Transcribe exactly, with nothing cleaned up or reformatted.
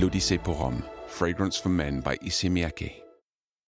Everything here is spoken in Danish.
L'Odyssée pour hommes, Fragrance for Men by Issey Miyake.